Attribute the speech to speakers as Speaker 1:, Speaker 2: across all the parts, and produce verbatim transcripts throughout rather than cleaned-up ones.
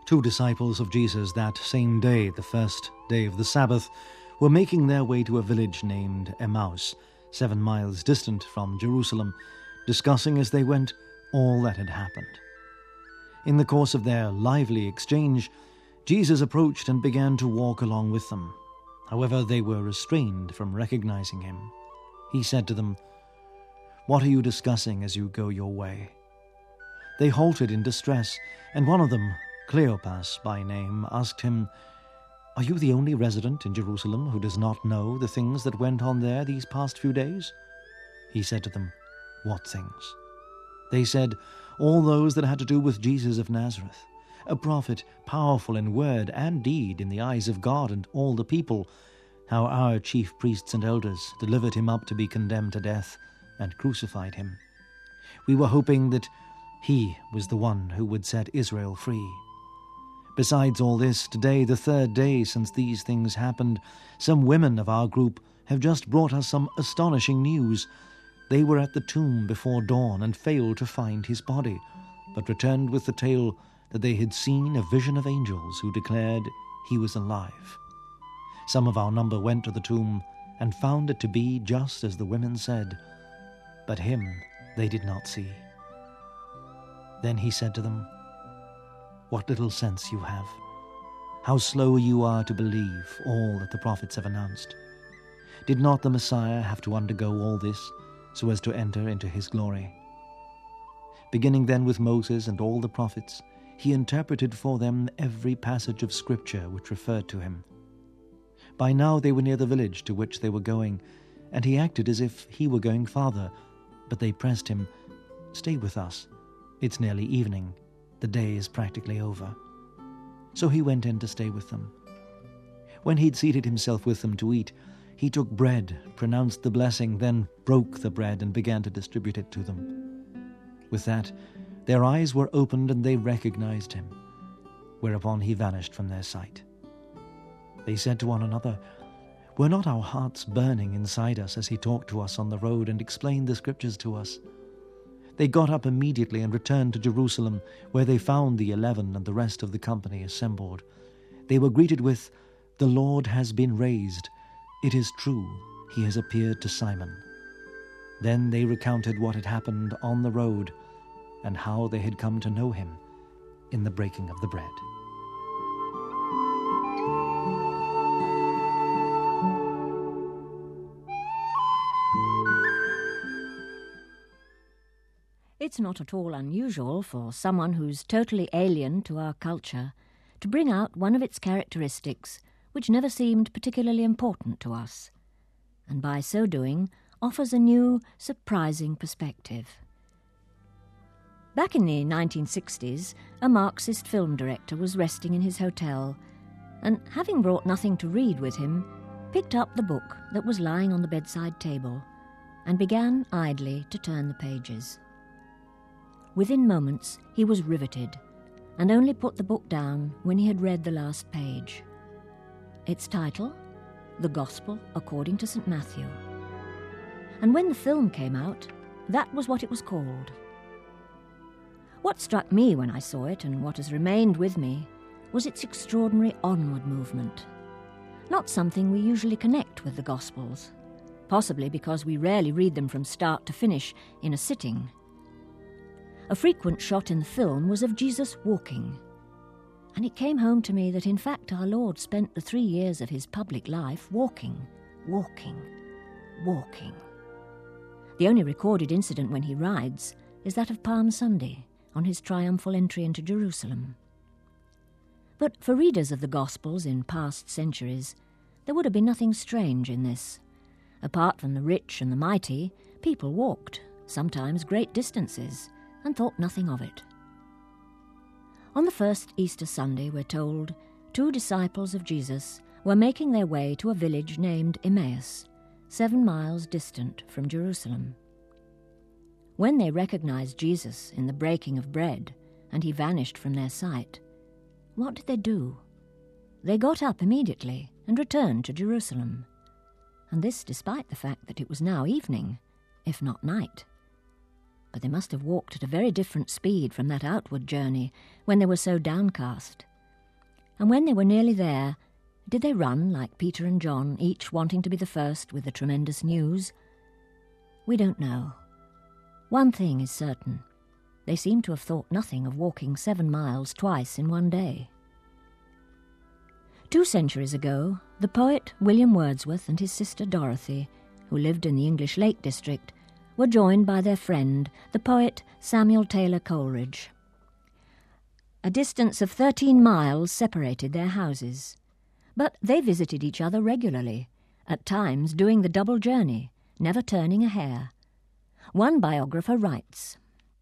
Speaker 1: Two disciples of Jesus that same day, the first day of the Sabbath, were making their way to a village named Emmaus, seven miles distant from Jerusalem, discussing as they went all that had happened. In the course of their lively exchange, Jesus approached and began to walk along with them. However, they were restrained from recognizing him. He said to them, "What are you discussing as you go your way?" They halted in distress, and one of them, Cleopas by name, asked him, "Are you the only resident in Jerusalem who does not know the things that went on there these past few days?" He said to them, "What things?" They said, "All those that had to do with Jesus of Nazareth, a prophet powerful in word and deed in the eyes of God and all the people, how our chief priests and elders delivered him up to be condemned to death and crucified him. We were hoping that he was the one who would set Israel free. Besides all this, today, the third day since these things happened, some women of our group have just brought us some astonishing news. They were at the tomb before dawn and failed to find his body, but returned with the tale that they had seen a vision of angels who declared he was alive. Some of our number went to the tomb and found it to be just as the women said, but him they did not see." Then he said to them, "What little sense you have! How slow you are to believe all that the prophets have announced! Did not the Messiah have to undergo all this so as to enter into his glory? Beginning then with Moses and all the prophets, he interpreted for them every passage of Scripture which referred to him. By now they were near the village to which they were going, and he acted as if he were going farther, but they pressed him, 'Stay with us. It's nearly evening. The day is practically over.' So he went in to stay with them. When he'd seated himself with them to eat, he took bread, pronounced the blessing, then broke the bread and began to distribute it to them. With that, their eyes were opened and they recognized him, whereupon he vanished from their sight. They said to one another, 'Were not our hearts burning inside us as he talked to us on the road and explained the Scriptures to us?' They got up immediately and returned to Jerusalem, where they found the eleven and the rest of the company assembled. They were greeted with, 'The Lord has been raised. It is true, he has appeared to Simon.' Then they recounted what had happened on the road and how they had come to know him in the breaking of the bread."
Speaker 2: It's not at all unusual for someone who's totally alien to our culture to bring out one of its characteristics which never seemed particularly important to us, and by so doing offers a new, surprising perspective. Back in the nineteen sixties, a Marxist film director was resting in his hotel and, having brought nothing to read with him, picked up the book that was lying on the bedside table and began idly to turn the pages. Within moments he was riveted, and only put the book down when he had read the last page. Its title, The Gospel According to Saint Matthew. And when the film came out, that was what it was called. What struck me when I saw it, and what has remained with me, was its extraordinary onward movement. Not something we usually connect with the Gospels, possibly because we rarely read them from start to finish in a sitting. A frequent shot in the film was of Jesus walking, and it came home to me that in fact our Lord spent the three years of his public life walking, walking, walking. The only recorded incident when he rides is that of Palm Sunday, on his triumphal entry into Jerusalem. But for readers of the Gospels in past centuries, there would have been nothing strange in this. Apart from the rich and the mighty, people walked, sometimes great distances, and thought nothing of it. On the first Easter Sunday, we're told, two disciples of Jesus were making their way to a village named Emmaus, seven miles distant from Jerusalem. When they recognized Jesus in the breaking of bread, and he vanished from their sight, what did they do? They got up immediately and returned to Jerusalem, and this despite the fact that it was now evening, if not night. But they must have walked at a very different speed from that outward journey when they were so downcast, And when they were nearly there, did they run like Peter and John, each wanting to be the first with the tremendous news? We don't know. One thing is certain. They seem to have thought nothing of walking seven miles twice in one day. Two centuries ago, the poet William Wordsworth and his sister Dorothy, who lived in the English Lake District, were joined by their friend, the poet Samuel Taylor Coleridge. A distance of thirteen miles separated their houses, but they visited each other regularly, at times doing the double journey, never turning a hair. One biographer writes,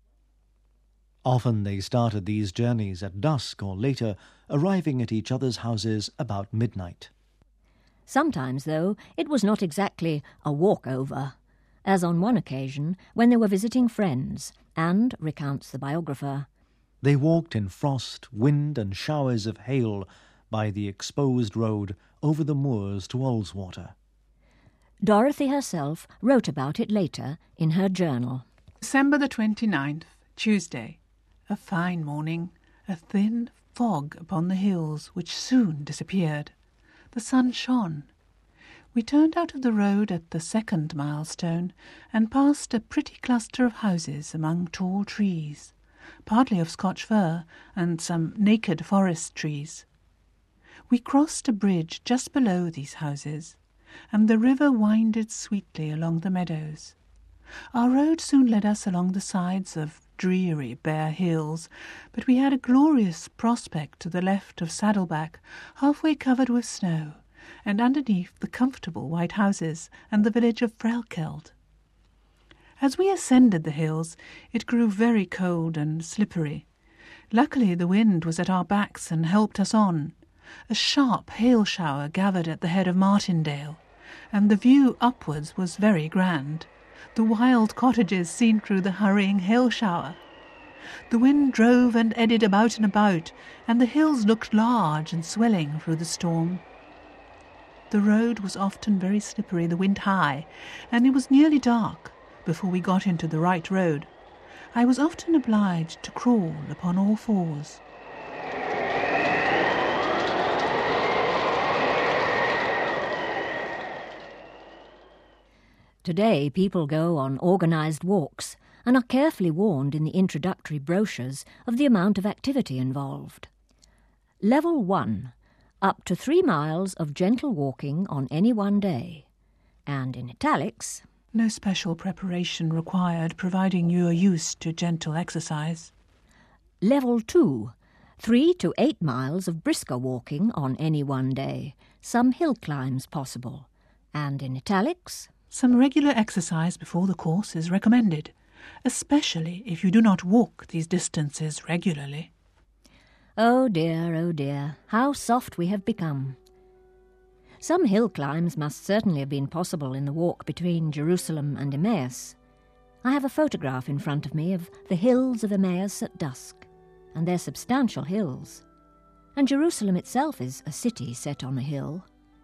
Speaker 1: Often they started these journeys at dusk or later, arriving at each other's houses about midnight.
Speaker 2: Sometimes, though, it was not exactly a walk-over, as on one occasion when they were visiting friends, and, recounts the biographer,
Speaker 1: they walked in frost, wind and showers of hail by the exposed road over the moors to Ullswater.
Speaker 2: Dorothy herself wrote about it later in her journal.
Speaker 3: December the twenty-ninth, Tuesday. A fine morning, a thin fog upon the hills, which soon disappeared. The sun shone. We turned out of the road at the second milestone and passed a pretty cluster of houses among tall trees, partly of Scotch fir and some naked forest trees. We crossed a bridge just below these houses, and the river winded sweetly along the meadows. Our road soon led us along the sides of dreary bare hills, but we had a glorious prospect to the left of Saddleback, halfway covered with snow, and underneath the comfortable white houses and the village of Frelkeld. As we ascended the hills, it grew very cold and slippery. Luckily the wind was at our backs and helped us on. A sharp hail shower gathered at the head of Martindale, and the view upwards was very grand. The wild cottages seen through the hurrying hail shower. The wind drove and eddied about and about, and the hills looked large and swelling through the storm. The road was often very slippery, the wind high, and it was nearly dark before we got into the right road. I was often obliged to crawl upon all fours.
Speaker 2: Today people go on organised walks and are carefully warned in the introductory brochures of the amount of activity involved. Level one, up to three miles of gentle walking on any one day. And in italics,
Speaker 3: no special preparation required, providing you are used to gentle exercise.
Speaker 2: Level two, three to eight miles of brisker walking on any one day, some hill climbs possible. And in italics,
Speaker 3: some regular exercise before the course is recommended, especially if you do not walk these distances regularly.
Speaker 2: Oh dear, oh dear, how soft we have become. Some hill climbs must certainly have been possible in the walk between Jerusalem and Emmaus. I have a photograph in front of me of the hills of Emmaus at dusk, and they're substantial hills. And Jerusalem itself is a city set on a hill.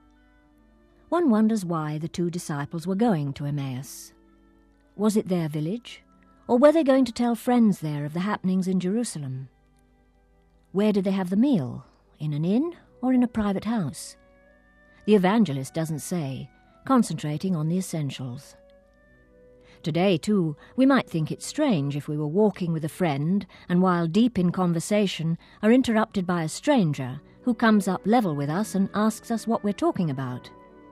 Speaker 2: One wonders why the two disciples were going to Emmaus. Was it their village, or were they going to tell friends there of the happenings in Jerusalem? Where did they have the meal? In an inn or in a private house? The evangelist doesn't say, concentrating on the essentials. Today, too, we might think it strange if we were walking with a friend and while deep in conversation are interrupted by a stranger who comes up level with us and asks us what we're talking about.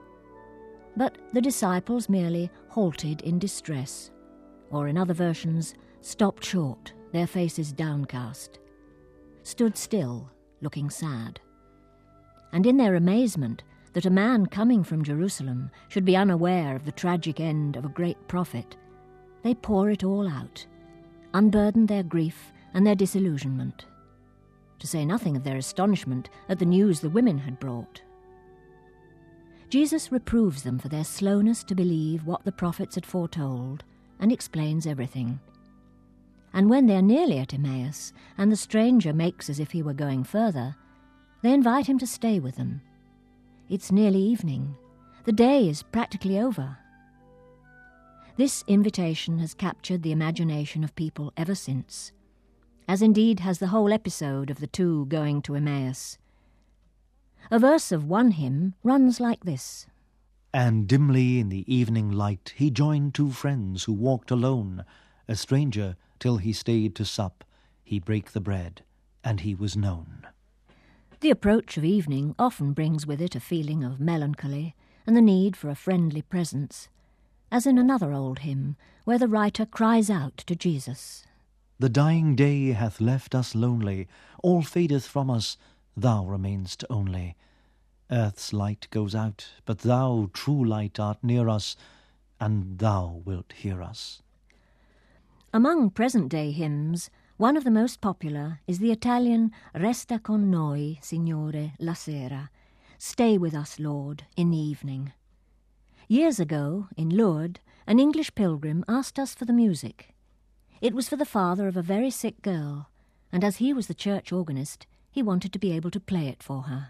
Speaker 2: But the disciples merely halted in distress, or in other versions, stopped short, their faces downcast, stood still, looking sad. And in their amazement that a man coming from Jerusalem should be unaware of the tragic end of a great prophet, they pour it all out, unburden their grief and their disillusionment, to say nothing of their astonishment at the news the women had brought. Jesus reproves them for their slowness to believe what the prophets had foretold and explains everything. And when they are nearly at Emmaus, and the stranger makes as if he were going further, they invite him to stay with them. It's nearly evening. The day is practically over. This invitation has captured the imagination of people ever since, as indeed has the whole episode of the two going to Emmaus. A verse of one hymn runs like this.
Speaker 1: And dimly in the evening light he joined two friends who walked alone. A stranger, till he stayed to sup, he brake the bread, and he was known.
Speaker 2: The approach of evening often brings with it a feeling of melancholy and the need for a friendly presence, as in another old hymn where the writer cries out to Jesus.
Speaker 1: The dying day hath left us lonely, all fadeth from us, thou remainst only. Earth's light goes out, but thou, true light, art near us, and thou wilt hear us.
Speaker 2: Among present-day hymns, one of the most popular is the Italian Resta con noi, Signore, la sera, Stay with us, Lord, in the evening. Years ago, in Lourdes, an English pilgrim asked us for the music. It was for the father of a very sick girl, and as he was the church organist, he wanted to be able to play it for her.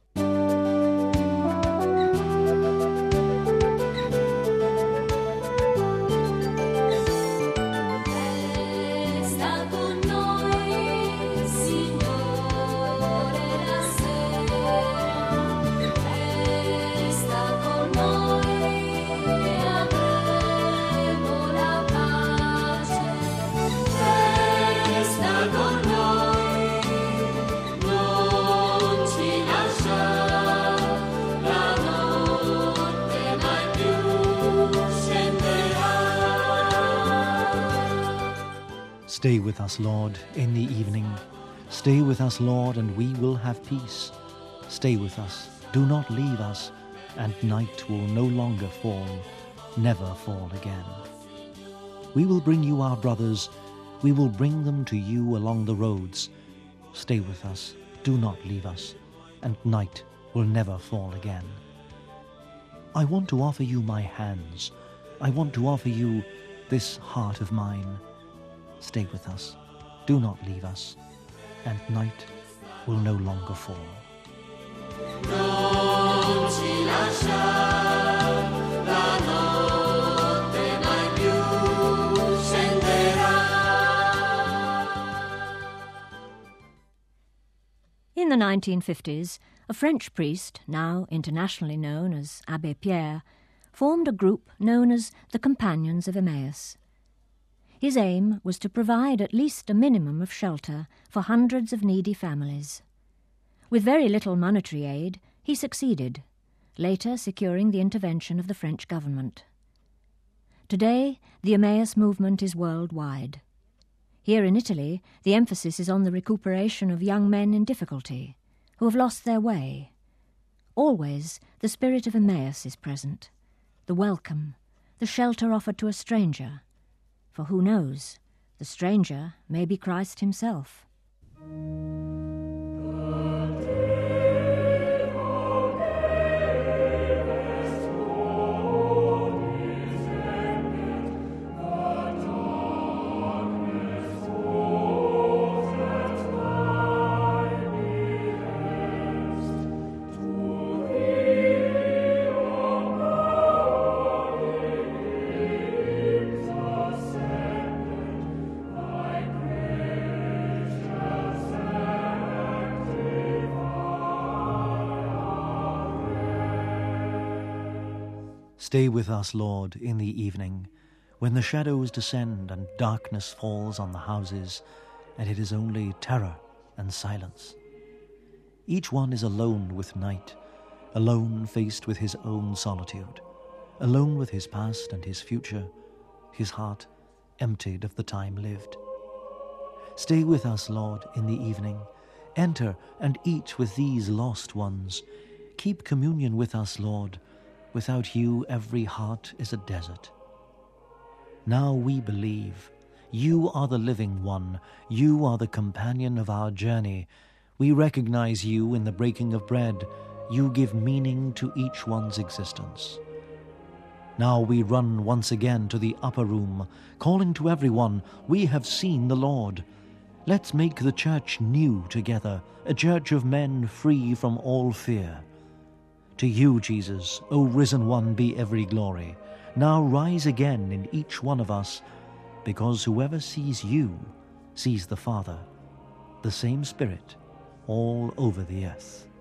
Speaker 1: Stay with us, Lord, in the evening. Stay with us, Lord, and we will have peace. Stay with us, do not leave us, and night will no longer fall, never fall again. We will bring you our brothers, we will bring them to you along the roads. Stay with us, do not leave us, and night will never fall again. I want to offer you my hands. I want to offer you this heart of mine. Stay with us, do not leave us, and night will no longer fall.
Speaker 4: Non ci lasciar, la notte mai più scenderà.
Speaker 2: In the nineteen fifties, a French priest, now internationally known as Abbé Pierre, formed a group known as the Companions of Emmaus. His aim was to provide at least a minimum of shelter for hundreds of needy families. With very little monetary aid, he succeeded, later securing the intervention of the French government. Today, the Emmaus movement is worldwide. Here in Italy, the emphasis is on the recuperation of young men in difficulty, who have lost their way. Always, the spirit of Emmaus is present, the welcome, the shelter offered to a stranger. For who knows, the stranger may be Christ himself.
Speaker 1: Stay with us, Lord, in the evening, when the shadows descend and darkness falls on the houses, and it is only terror and silence. Each one is alone with night, alone faced with his own solitude, alone with his past and his future, his heart emptied of the time lived. Stay with us, Lord, in the evening. Enter and eat with these lost ones. Keep communion with us, Lord. Without you, every heart is a desert. Now we believe. You are the living one. You are the companion of our journey. We recognize you in the breaking of bread. You give meaning to each one's existence. Now we run once again to the upper room, calling to everyone, we have seen the Lord. Let's make the church new together, a church of men free from all fear. To you, Jesus, O risen one, be every glory. Now rise again in each one of us, because whoever sees you sees the Father, the same Spirit, all over the earth.